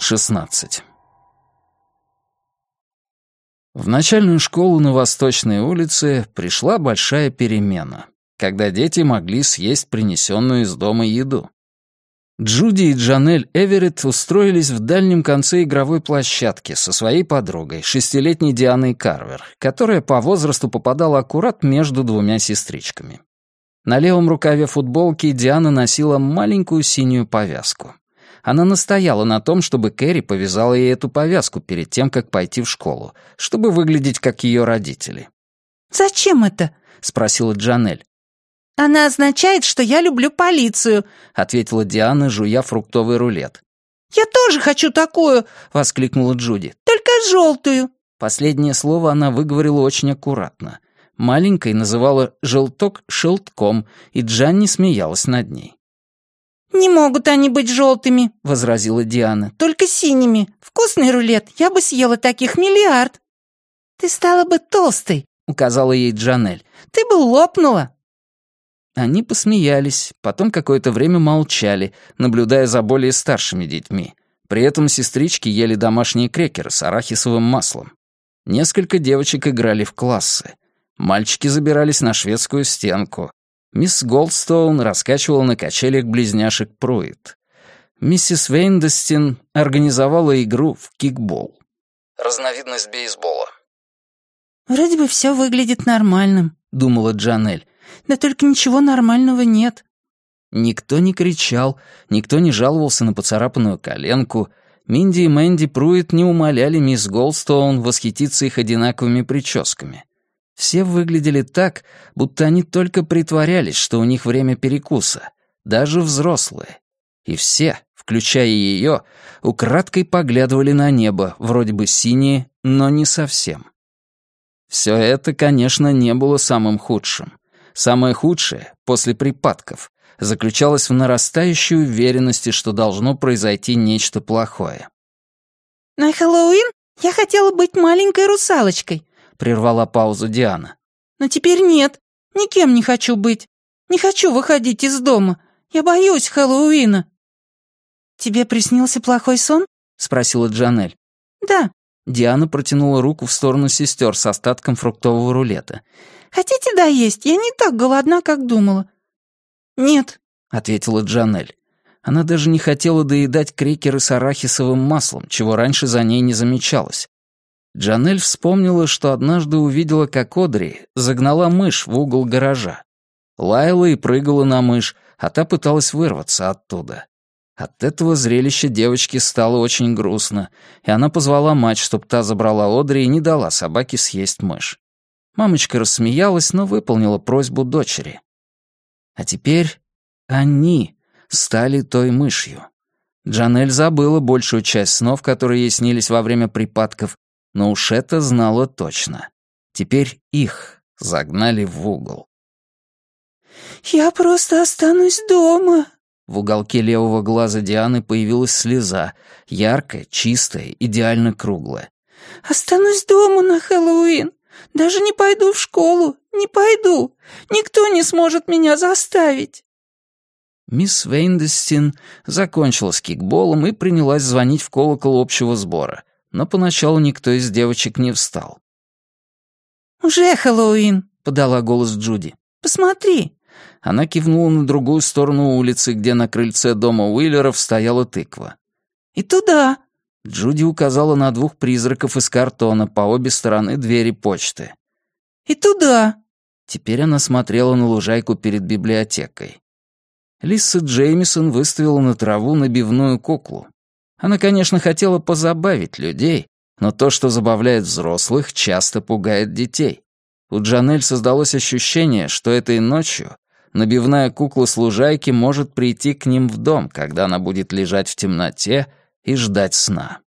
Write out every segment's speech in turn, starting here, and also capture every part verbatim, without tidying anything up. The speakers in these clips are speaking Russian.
шестнадцать. В начальную школу на Восточной улице пришла большая перемена, когда дети могли съесть принесенную из дома еду. Джуди и Джанель Эверетт устроились в дальнем конце игровой площадки со своей подругой, шестилетней Дианой Карвер, которая по возрасту попадала аккурат между двумя сестричками. На левом рукаве футболки Диана носила маленькую синюю повязку. Она настояла на том, чтобы Кэрри повязала ей эту повязку перед тем, как пойти в школу, чтобы выглядеть как ее родители. «Зачем это?» — спросила Джанель. «Она означает, что я люблю полицию», — ответила Диана, жуя фруктовый рулет. «Я тоже хочу такую!» — воскликнула Джуди. «Только желтую!» Последнее слово она выговорила очень аккуратно. Маленькой называла «желток» шелтком, и Джанни смеялась над ней. «Не могут они быть желтыми», — возразила Диана. «Только синими. Вкусный рулет. Я бы съела таких миллиард». «Ты стала бы толстой», — указала ей Джанель. «Ты бы лопнула». Они посмеялись, потом какое-то время молчали, наблюдая за более старшими детьми. При этом сестрички ели домашние крекеры с арахисовым маслом. Несколько девочек играли в классы. Мальчики забирались на шведскую стенку. Мисс Голдстоун раскачивала на качелях близняшек Пруит. Миссис Вейндестин организовала игру в кикбол. Разновидность бейсбола. «Вроде бы все выглядит нормальным», — думала Джанель. «Да только ничего нормального нет». Никто не кричал, никто не жаловался на поцарапанную коленку. Минди и Мэнди Пруит не умоляли мисс Голдстоун восхититься их одинаковыми прическами. Все выглядели так, будто они только притворялись, что у них время перекуса, даже взрослые. И все, включая ее, украдкой поглядывали на небо, вроде бы синие, но не совсем. Все это, конечно, не было самым худшим. Самое худшее, после припадков, заключалось в нарастающей уверенности, что должно произойти нечто плохое. «На Хэллоуин я хотела быть маленькой русалочкой», — прервала паузу Диана. «Но теперь нет, никем не хочу быть. Не хочу выходить из дома. Я боюсь Хэллоуина». «Тебе приснился плохой сон?» — спросила Джанель. «Да». Диана протянула руку в сторону сестер с остатком фруктового рулета. «Хотите доесть? Я не так голодна, как думала». «Нет», — ответила Джанель. Она даже не хотела доедать крекеры с арахисовым маслом, чего раньше за ней не замечалось. Джанель вспомнила, что однажды увидела, как Одри загнала мышь в угол гаража. Лаяла и прыгала на мышь, а та пыталась вырваться оттуда. От этого зрелища девочке стало очень грустно, и она позвала мать, чтобы та забрала Одри и не дала собаке съесть мышь. Мамочка рассмеялась, но выполнила просьбу дочери. А теперь они стали той мышью. Джанель забыла большую часть снов, которые ей снились во время припадков, но уж это знала точно. Теперь их загнали в угол. «Я просто останусь дома». В уголке левого глаза Дианы появилась слеза, яркая, чистая, идеально круглая. «Останусь дома на Хэллоуин. Даже не пойду в школу. Не пойду. Никто не сможет меня заставить». Мисс Вейндестин закончила с кикболом и принялась звонить в колокол общего сбора, но поначалу никто из девочек не встал. «Уже Хэллоуин», — подала голос Джуди. «Посмотри». Она кивнула на другую сторону улицы, где на крыльце дома Уиллеров стояла тыква. «И туда». Джуди указала на двух призраков из картона по обе стороны двери почты. «И туда». Теперь она смотрела на лужайку перед библиотекой. Лиса Джеймисон выставила на траву набивную куклу. Она, конечно, хотела позабавить людей, но то, что забавляет взрослых, часто пугает детей. У Джанель создалось ощущение, что этой ночью набивная кукла с лужайки может прийти к ним в дом, когда она будет лежать в темноте и ждать сна.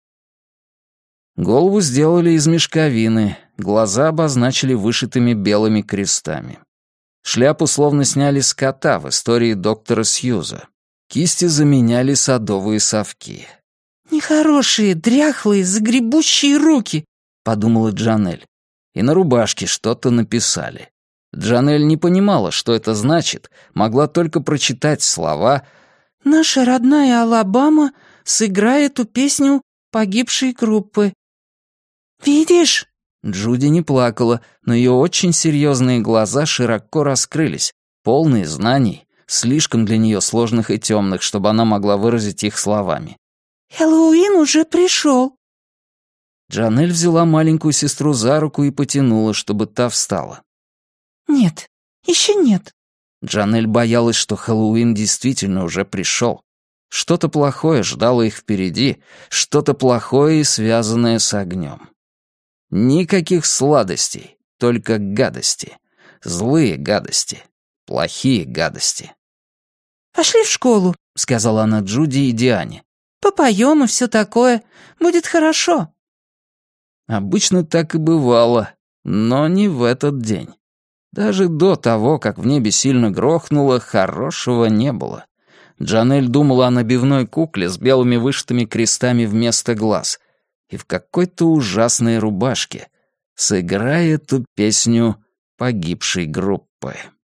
Голову сделали из мешковины, глаза обозначили вышитыми белыми крестами. Шляпу словно сняли с кота в истории доктора Сьюза. Кисти заменяли садовые совки. «Нехорошие, дряхлые, загребущие руки», — подумала Джанель. И на рубашке что-то написали. Джанель не понимала, что это значит, могла только прочитать слова «Наша родная Алабама сыграй эту песню погибшей группы». «Видишь?» Джуди не плакала, но ее очень серьезные глаза широко раскрылись, полные знаний, слишком для нее сложных и темных, чтобы она могла выразить их словами. «Хэллоуин уже пришел». Джанель взяла маленькую сестру за руку и потянула, чтобы та встала. «Нет, еще нет». Джанель боялась, что Хэллоуин действительно уже пришел. Что-то плохое ждало их впереди, что-то плохое и связанное с огнем. Никаких сладостей, только гадости. Злые гадости, плохие гадости. «Пошли в школу», — сказала она Джуди и Диане. «Попоем и все такое. Будет хорошо». Обычно так и бывало, но не в этот день. Даже до того, как в небе сильно грохнуло, хорошего не было. Джанель думала о набивной кукле с белыми вышитыми крестами вместо глаз и в какой-то ужасной рубашке. Сыграй эту песню погибшей группы.